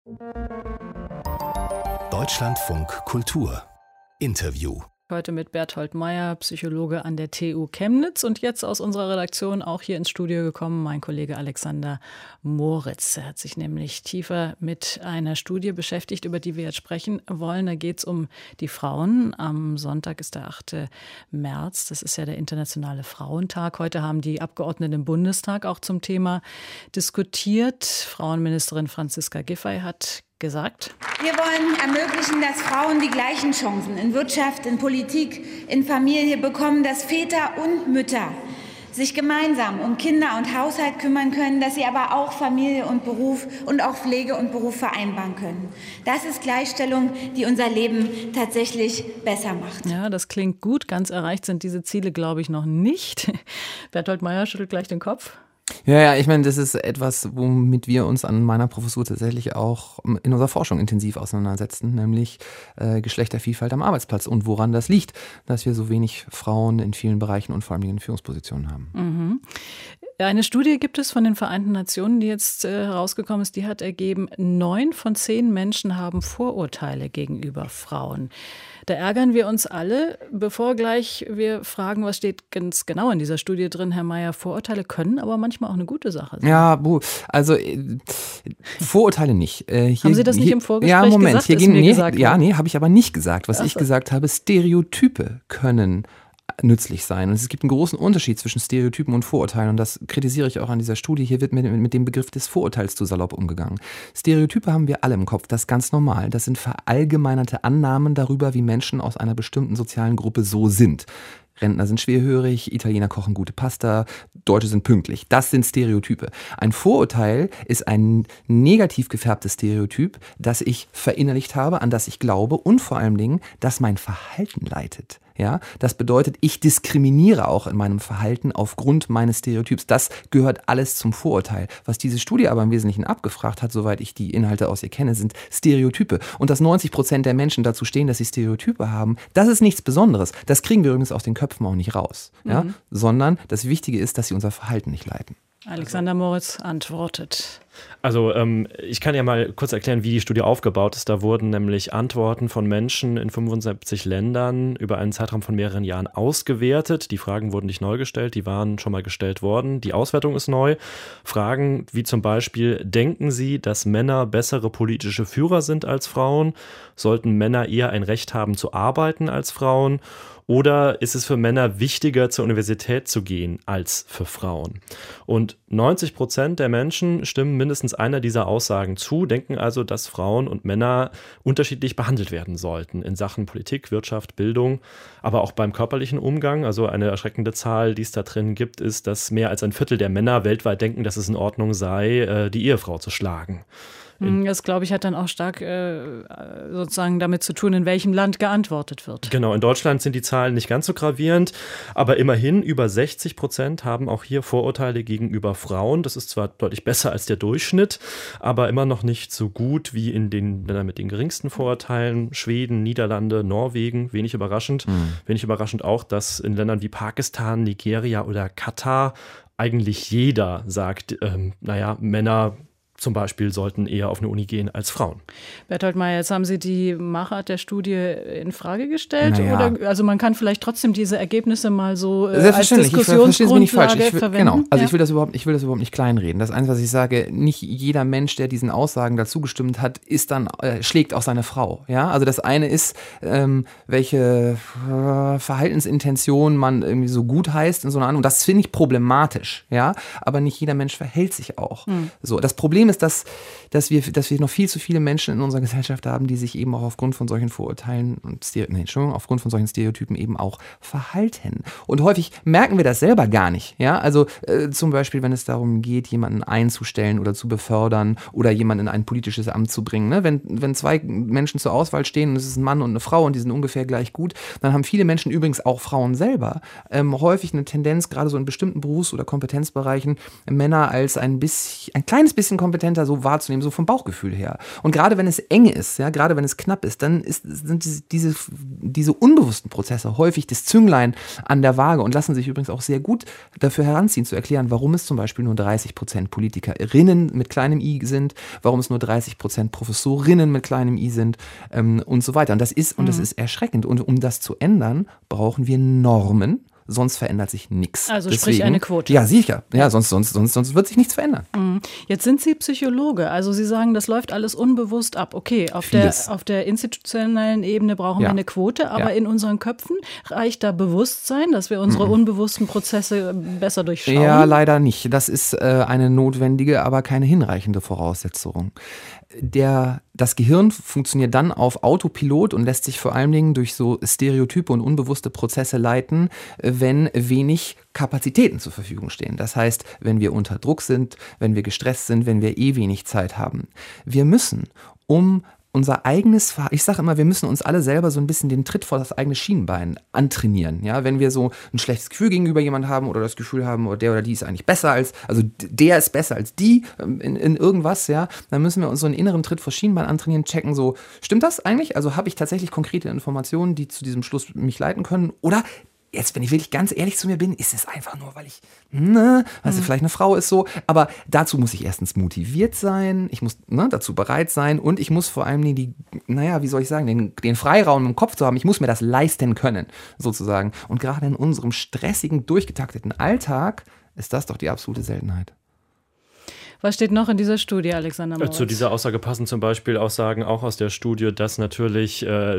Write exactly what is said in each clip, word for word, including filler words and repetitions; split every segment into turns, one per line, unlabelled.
Deutschlandfunk Kultur Interview.
Heute mit Berthold Meyer, Psychologe an der T U Chemnitz, und jetzt aus unserer Redaktion auch hier ins Studio gekommen mein Kollege Alexander Moritz. Er hat sich nämlich tiefer mit einer Studie beschäftigt, über die wir jetzt sprechen wollen. Da geht es um die Frauen. Am Sonntag ist der achte März. Das ist ja der Internationale Frauentag. Heute haben die Abgeordneten im Bundestag auch zum Thema diskutiert. Frauenministerin Franziska Giffey hat gesagt:
Wir wollen ermöglichen, dass Frauen die gleichen Chancen in Wirtschaft, in Politik, in Familie bekommen, dass Väter und Mütter sich gemeinsam um Kinder und Haushalt kümmern können, dass sie aber auch Familie und Beruf und auch Pflege und Beruf vereinbaren können. Das ist Gleichstellung, die unser Leben tatsächlich besser macht.
Ja, das klingt gut. Ganz erreicht sind diese Ziele, glaube ich, noch nicht. Berthold Meyer schüttelt gleich den Kopf.
Ja, ja, ich meine, das ist etwas, womit wir uns an meiner Professur tatsächlich auch in unserer Forschung intensiv auseinandersetzen, nämlich äh, Geschlechtervielfalt am Arbeitsplatz und woran das liegt, dass wir so wenig Frauen in vielen Bereichen und vor allem in Führungspositionen haben.
Mhm. Eine Studie gibt es von den Vereinten Nationen, die jetzt äh, herausgekommen ist, die hat ergeben, neun von zehn Menschen haben Vorurteile gegenüber Frauen. Da ärgern wir uns alle. Bevor gleich wir fragen, was steht ganz genau in dieser Studie drin, Herr Meyer, Vorurteile können aber manchmal auch eine gute Sache sein.
Ja, buh, also äh, Vorurteile nicht. Äh, hier,
haben Sie das nicht
hier,
im Vorgespräch
ja, Moment,
gesagt?
Hier
Ist
gehen,
mir
nee,
gesagt
ja,
worden.
nee, habe ich aber nicht gesagt. Was
Ach
ich
so.
gesagt habe, Stereotype können nützlich sein. Und es gibt einen großen Unterschied zwischen Stereotypen und Vorurteilen. Und das kritisiere ich auch an dieser Studie. Hier wird mit, mit dem Begriff des Vorurteils zu salopp umgegangen. Stereotype haben wir alle im Kopf. Das ist ganz normal. Das sind verallgemeinerte Annahmen darüber, wie Menschen aus einer bestimmten sozialen Gruppe so sind. Rentner sind schwerhörig, Italiener kochen gute Pasta, Deutsche sind pünktlich. Das sind Stereotype. Ein Vorurteil ist ein negativ gefärbtes Stereotyp, das ich verinnerlicht habe, an das ich glaube und vor allen Dingen, das mein Verhalten leitet. Ja, das bedeutet, ich diskriminiere auch in meinem Verhalten aufgrund meines Stereotyps. Das gehört alles zum Vorurteil. Was diese Studie aber im Wesentlichen abgefragt hat, soweit ich die Inhalte aus ihr kenne, sind Stereotype. Und dass neunzig Prozent der Menschen dazu stehen, dass sie Stereotype haben, das ist nichts Besonderes. Das kriegen wir übrigens aus den Köpfen auch nicht raus. Ja? Mhm. Sondern das Wichtige ist, dass sie unser Verhalten nicht leiten.
Alexander Moritz antwortet.
Also ähm, ich kann ja mal kurz erklären, wie die Studie aufgebaut ist. Da wurden nämlich Antworten von Menschen in fünfundsiebzig Ländern über einen Zeitraum von mehreren Jahren ausgewertet. Die Fragen wurden nicht neu gestellt, die waren schon mal gestellt worden. Die Auswertung ist neu. Fragen wie zum Beispiel: Denken Sie, dass Männer bessere politische Führer sind als Frauen? Sollten Männer eher ein Recht haben zu arbeiten als Frauen? Oder ist es für Männer wichtiger, zur Universität zu gehen als für Frauen? Und neunzig Prozent der Menschen stimmen mindestens einer dieser Aussagen zu, denken also, dass Frauen und Männer unterschiedlich behandelt werden sollten in Sachen Politik, Wirtschaft, Bildung, aber auch beim körperlichen Umgang. Also eine erschreckende Zahl, die es da drin gibt, ist, dass mehr als ein Viertel der Männer weltweit denken, dass es in Ordnung sei, die Ehefrau zu schlagen.
Das, glaube ich, hat dann auch stark äh, sozusagen damit zu tun, in welchem Land geantwortet wird.
Genau, in Deutschland sind die Zahlen nicht ganz so gravierend, aber immerhin über sechzig Prozent haben auch hier Vorurteile gegenüber Frauen. Das ist zwar deutlich besser als der Durchschnitt, aber immer noch nicht so gut wie in den Ländern mit den geringsten Vorurteilen. Schweden, Niederlande, Norwegen, wenig überraschend. Mhm. Wenig überraschend auch, dass in Ländern wie Pakistan, Nigeria oder Katar eigentlich jeder sagt, ähm, naja, Männer zum Beispiel sollten eher auf eine Uni gehen als Frauen.
Berthold Meyer, jetzt haben Sie die Machart der Studie in Frage gestellt?
Naja.
Oder, also man kann vielleicht trotzdem diese Ergebnisse mal so äh, als
Selbstverständlich,
Diskussionsgrundlage
ich, ich will,
verwenden?
Genau, also
ja.
ich will das überhaupt, ich will das überhaupt nicht kleinreden. Das Einzige, was ich sage, nicht jeder Mensch, der diesen Aussagen dazu gestimmt hat, ist dann, äh, schlägt auch seine Frau. Ja? Also das eine ist, ähm, welche äh, Verhaltensintention man irgendwie so gut heißt in so einer Ahnung. Das finde ich problematisch, ja. Aber nicht jeder Mensch verhält sich auch. Mhm. So, das Problem ist, dass, dass, wir, dass wir noch viel zu viele Menschen in unserer Gesellschaft haben, die sich eben auch aufgrund von solchen Vorurteilen und Stereo- nee, Entschuldigung, aufgrund von solchen Stereotypen eben auch verhalten. Und häufig merken wir das selber gar nicht. Ja? Also äh, zum Beispiel, wenn es darum geht, jemanden einzustellen oder zu befördern oder jemanden in ein politisches Amt zu bringen. Ne? Wenn, wenn zwei Menschen zur Auswahl stehen und es ist ein Mann und eine Frau und die sind ungefähr gleich gut, dann haben viele Menschen, übrigens auch Frauen selber, ähm, häufig eine Tendenz, gerade so in bestimmten Berufs- oder Kompetenzbereichen, Männer als ein bisschen, ein kleines bisschen kompetenter so wahrzunehmen, so vom Bauchgefühl her. Und gerade wenn es eng ist, ja, gerade wenn es knapp ist, dann ist, sind diese, diese, diese unbewussten Prozesse häufig das Zünglein an der Waage und lassen sich übrigens auch sehr gut dafür heranziehen, zu erklären, warum es zum Beispiel nur dreißig Prozent PolitikerInnen mit kleinem i sind, warum es nur dreißig Prozent Professorinnen mit kleinem i sind ähm, und so weiter. Und das ist, und das ist erschreckend. Und um das zu ändern, brauchen wir Normen. Sonst verändert sich nichts.
Also
Deswegen,
sprich eine Quote.
Ja, sicher. Ja, sonst, sonst, sonst, sonst wird sich nichts verändern.
Jetzt sind Sie Psychologe. Also Sie sagen, das läuft alles unbewusst ab. Okay, auf, der, auf der institutionellen Ebene brauchen
ja.
wir eine Quote, aber
ja.
in unseren Köpfen reicht da Bewusstsein, dass wir unsere mhm. unbewussten Prozesse besser durchschauen?
Ja, leider nicht. Das ist äh, eine notwendige, aber keine hinreichende Voraussetzung. Der, das Gehirn funktioniert dann auf Autopilot und lässt sich vor allen Dingen durch so Stereotype und unbewusste Prozesse leiten, wenn wenig Kapazitäten zur Verfügung stehen. Das heißt, wenn wir unter Druck sind, wenn wir gestresst sind, wenn wir eh wenig Zeit haben. Wir müssen, um unser eigenes Verhalten, ich sage immer, wir müssen uns alle selber so ein bisschen den Tritt vor das eigene Schienbein antrainieren. Ja, wenn wir so ein schlechtes Gefühl gegenüber jemandem haben oder das Gefühl haben, oder der oder die ist eigentlich besser als, also der ist besser als die in, in irgendwas, ja, dann müssen wir uns so einen inneren Tritt vor Schienbein antrainieren, checken so, stimmt das eigentlich? Also habe ich tatsächlich konkrete Informationen, die zu diesem Schluss mich leiten können? Oder jetzt, wenn ich wirklich ganz ehrlich zu mir bin, ist es einfach nur, weil ich, ne, also mhm. vielleicht eine Frau ist so, aber dazu muss ich erstens motiviert sein, ich muss ne, dazu bereit sein und ich muss vor allem die, naja, wie soll ich sagen, den, den Freiraum im Kopf zu haben, ich muss mir das leisten können, sozusagen. Und gerade in unserem stressigen, durchgetakteten Alltag ist das doch die absolute Seltenheit.
Was steht noch in dieser Studie, Alexander Moritz?
Zu dieser Aussage passen zum Beispiel Aussagen auch aus der Studie, dass natürlich äh,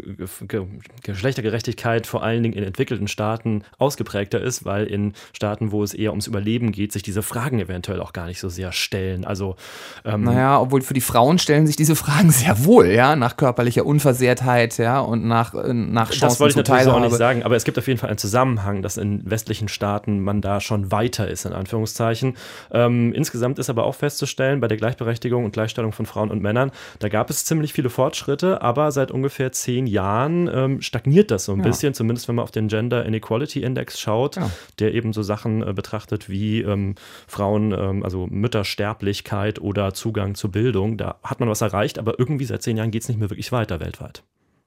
Ge- Geschlechtergerechtigkeit vor allen Dingen in entwickelten Staaten ausgeprägter ist, weil in Staaten, wo es eher ums Überleben geht, sich diese Fragen eventuell auch gar nicht so sehr stellen. Also, ähm,
naja, obwohl für die Frauen stellen sich diese Fragen sehr wohl, ja, nach körperlicher Unversehrtheit, ja, und nach, nach Chancen
das wollte ich
zur
natürlich so
Teilhabe.
auch nicht sagen, aber es gibt auf jeden Fall einen Zusammenhang, dass in westlichen Staaten man da schon weiter ist, in Anführungszeichen. Ähm, insgesamt ist aber auch festzustellen, bei der Gleichberechtigung und Gleichstellung von Frauen und Männern, da gab es ziemlich viele Fortschritte, aber seit ungefähr zehn Jahren ähm, stagniert das so ein ja. bisschen, zumindest wenn man auf den Gender Inequality Index schaut, ja. der eben so Sachen äh, betrachtet wie ähm, Frauen, ähm, also Müttersterblichkeit oder Zugang zur Bildung. Da hat man was erreicht, aber irgendwie seit zehn Jahren geht es nicht mehr wirklich weiter weltweit.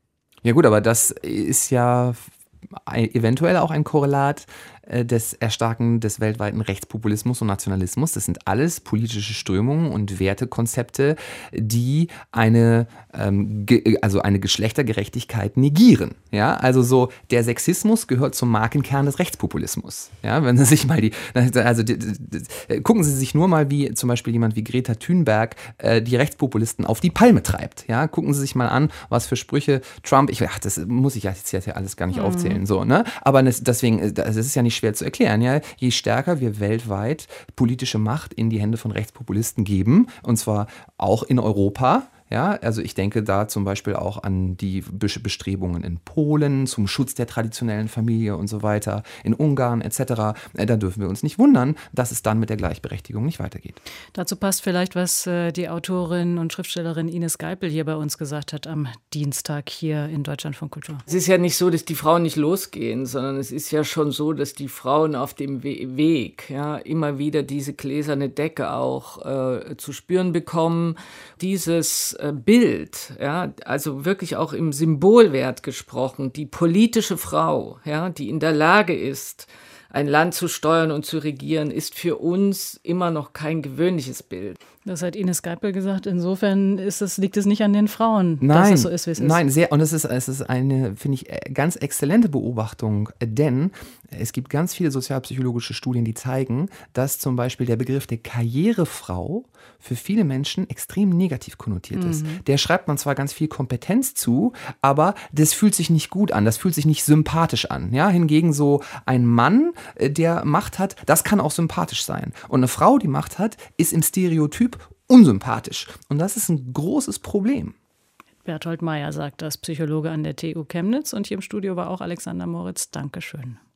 Ja gut, aber das ist ja eventuell auch ein Korrelat des Erstarken des weltweiten Rechtspopulismus und Nationalismus. Das sind alles politische Strömungen und Wertekonzepte, die eine, ähm, ge- also eine Geschlechtergerechtigkeit negieren. Ja, also so der Sexismus gehört zum Markenkern des Rechtspopulismus. Ja, wenn Sie sich mal die, also die, die, die, gucken Sie sich nur mal, wie zum Beispiel jemand wie Greta Thunberg äh, die Rechtspopulisten auf die Palme treibt. Ja, gucken Sie sich mal an, was für Sprüche Trump, ich, ach, das muss ich jetzt ja alles gar nicht mhm. aufzählen, so, ne? Aber das, deswegen, das ist ja nicht schwer zu erklären, ja. Je stärker wir weltweit politische Macht in die Hände von Rechtspopulisten geben, und zwar auch in Europa, ja, also ich denke da zum Beispiel auch an die Bestrebungen in Polen zum Schutz der traditionellen Familie und so weiter, in Ungarn et cetera. Da dürfen wir uns nicht wundern, dass es dann mit der Gleichberechtigung nicht weitergeht.
Dazu passt vielleicht, was die Autorin und Schriftstellerin Ines Geipel hier bei uns gesagt hat am Dienstag hier in Deutschlandfunk Kultur.
Es ist ja nicht so, dass die Frauen nicht losgehen, sondern es ist ja schon so, dass die Frauen auf dem We- Weg ja, immer wieder diese gläserne Decke auch äh, zu spüren bekommen. Dieses Bild, ja, also wirklich auch im Symbolwert gesprochen, die politische Frau, ja, die in der Lage ist, ein Land zu steuern und zu regieren, ist für uns immer noch kein gewöhnliches Bild.
Das hat Ines Geipel gesagt. Insofern ist es, liegt es nicht an den Frauen,
nein,
dass es so ist, wie es ist.
Nein, sehr, und es ist, es ist eine, finde ich, ganz exzellente Beobachtung, denn es gibt ganz viele sozialpsychologische Studien, die zeigen, dass zum Beispiel der Begriff der Karrierefrau für viele Menschen extrem negativ konnotiert ist. Mhm. Der schreibt man zwar ganz viel Kompetenz zu, aber das fühlt sich nicht gut an, das fühlt sich nicht sympathisch an. Ja, hingegen so ein Mann, der Macht hat, das kann auch sympathisch sein. Und eine Frau, die Macht hat, ist im Stereotyp unsympathisch. Und das ist ein großes Problem.
Berthold Meyer sagt das, Psychologe an der T U Chemnitz. Und hier im Studio war auch Alexander Moritz. Dankeschön.